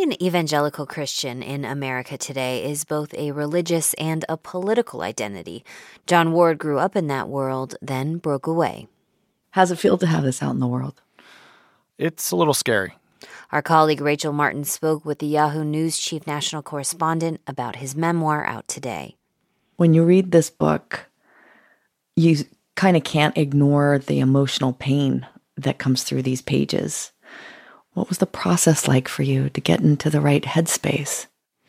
Being an evangelical Christian in America today is both a religious and a political identity. John Ward grew up in that world, then broke away. How's it feel to have this out in the world? It's a little scary. Our colleague Rachel Martin spoke with the Yahoo News chief national correspondent about his memoir out today. When you read this book, you kind of can't ignore the emotional pain that comes through these pages. What was the process like for you to get into the right headspace?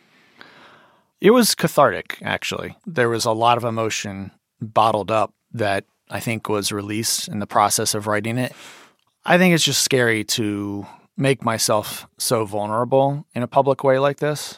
It was cathartic, actually. There was a lot of emotion bottled up that I think was released in the process of writing it. I think it's just scary to make myself so vulnerable in a public way like this.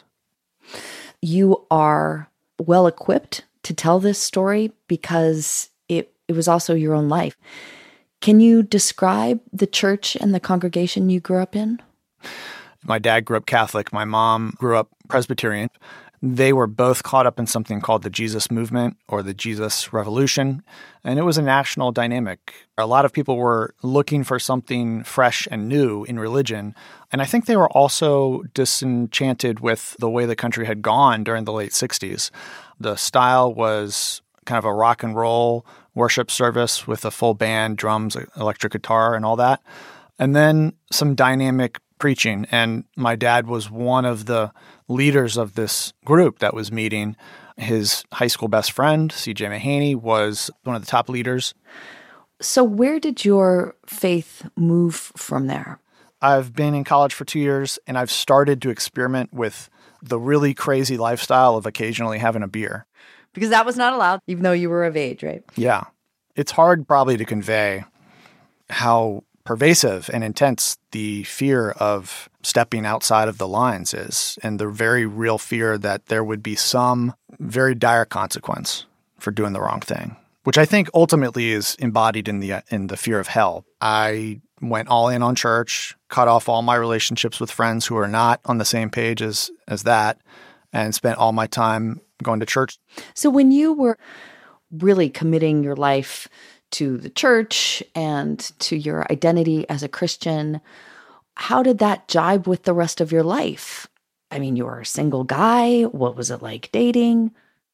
You are well equipped to tell this story because it was also your own life. Can you describe the church and the congregation you grew up in? My dad grew up Catholic. My mom grew up Presbyterian. They were both caught up in something called the Jesus movement or the Jesus Revolution, and it was a national dynamic. A lot of people were looking for something fresh and new in religion, and I think they were also disenchanted with the way the country had gone during the late 60s. The style was kind of a rock and roll worship service with a full band, drums, electric guitar, and all that, and then some dynamic preaching. And my dad was one of the leaders of this group that was meeting. His high school best friend, C.J. Mahaney, was one of the top leaders. So where did your faith move from there? I've been in college for 2 years, and I've started to experiment with the really crazy lifestyle of occasionally having a beer. Because that was not allowed, even though you were of age, right? Yeah. It's hard probably to convey how pervasive and intense the fear of stepping outside of the lines is, and the very real fear that there would be some very dire consequence for doing the wrong thing, which I think ultimately is embodied in the fear of hell. I went all in on church, cut off all my relationships with friends who are not on the same page as that, and spent all my time going to church. So when you were really committing your life to the church and to your identity as a Christian, how did that jibe with the rest of your life? I mean, you were a single guy. What was it like dating?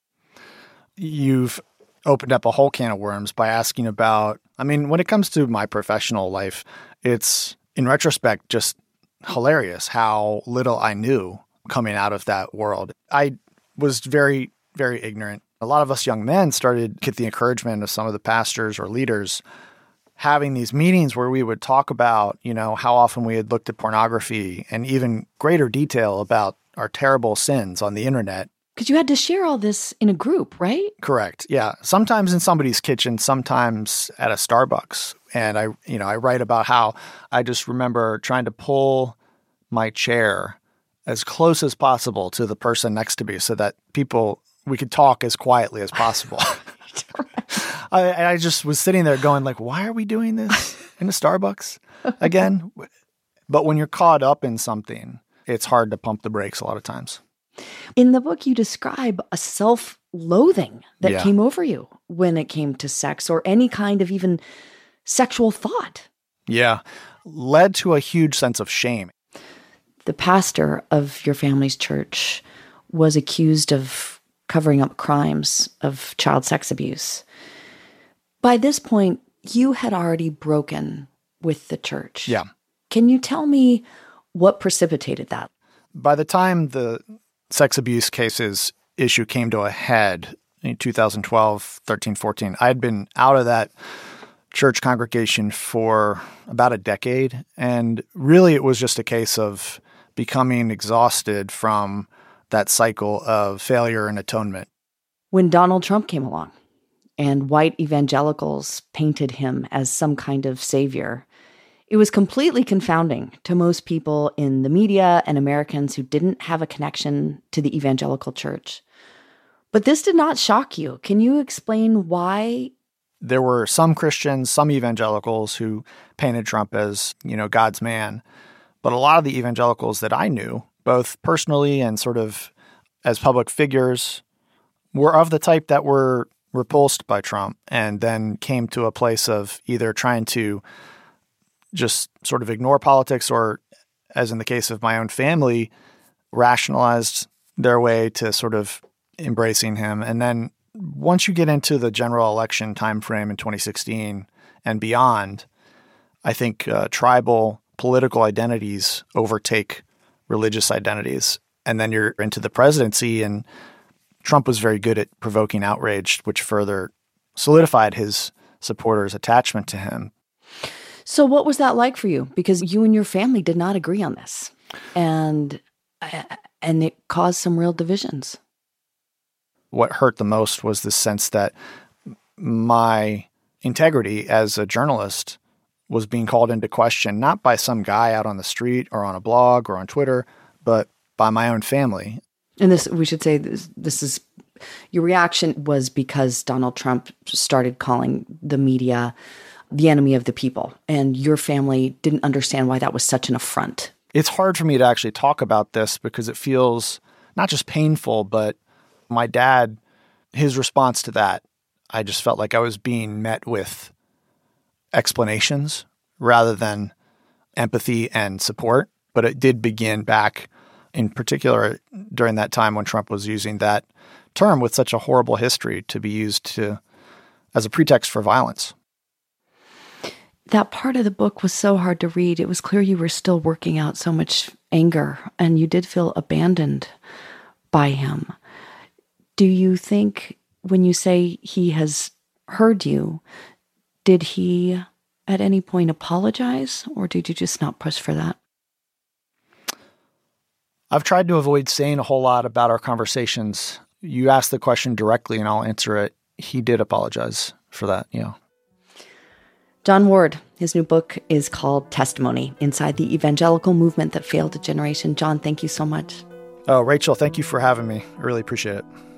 You've opened up a whole can of worms by asking about, when it comes to my professional life, it's, in retrospect, just hilarious how little I knew coming out of that world. I was very, very ignorant. A lot of us young men started to get the encouragement of some of the pastors or leaders having these meetings where we would talk about, how often we had looked at pornography and even greater detail about our terrible sins on the internet. Because you had to share all this in a group, right? Correct. Yeah. Sometimes in somebody's kitchen, sometimes at a Starbucks. And I write about how I just remember trying to pull my chair as close as possible to the person next to me so that we could talk as quietly as possible. I just was sitting there going like, why are we doing this in a Starbucks again? But when you're caught up in something, it's hard to pump the brakes a lot of times. In the book, you describe a self-loathing that came over you when it came to sex or any kind of even sexual thought. Yeah. Led to a huge sense of shame. The pastor of your family's church was accused of covering up crimes of child sex abuse. By this point, you had already broken with the church. Yeah. Can you tell me what precipitated that? By the time the sex abuse cases issue came to a head in 2012, 13, 14, I had been out of that church congregation for about a decade. And really, it was just a case of becoming exhausted from that cycle of failure and atonement. When Donald Trump came along and white evangelicals painted him as some kind of savior, it was completely confounding to most people in the media and Americans who didn't have a connection to the evangelical church. But this did not shock you. Can you explain why? There were some Christians, some evangelicals who painted Trump as, God's man. But a lot of the evangelicals that I knew, both personally and sort of as public figures, were of the type that were repulsed by Trump and then came to a place of either trying to just sort of ignore politics or as in the case of my own family, rationalized their way to sort of embracing him. And then once you get into the general election timeframe in 2016 and beyond, I think tribal political identities overtake religious identities. And then you're into the presidency, and Trump was very good at provoking outrage, which further solidified his supporters' attachment to him. So what was that like for you? Because you and your family did not agree on this, and it caused some real divisions. What hurt the most was the sense that my integrity as a journalist was being called into question, not by some guy out on the street or on a blog or on Twitter, but by my own family. And this, we should say, this is, your reaction was because Donald Trump started calling the media the enemy of the people, and your family didn't understand why that was such an affront. It's hard for me to actually talk about this because it feels not just painful, but my dad, his response to that, I just felt like I was being met with explanations rather than empathy and support. But it did begin back, in particular, during that time when Trump was using that term with such a horrible history to be used as a pretext for violence. That part of the book was so hard to read. It was clear you were still working out so much anger, and you did feel abandoned by him. Do you think when you say he has heard you, did he at any point apologize, or did you just not push for that? I've tried to avoid saying a whole lot about our conversations. You asked the question directly and I'll answer it. He did apologize for that, yeah. Jon Ward, his new book is called Testimony: Inside the Evangelical Movement That Failed a Generation. Jon, thank you so much. Oh, Rachel, thank you for having me. I really appreciate it.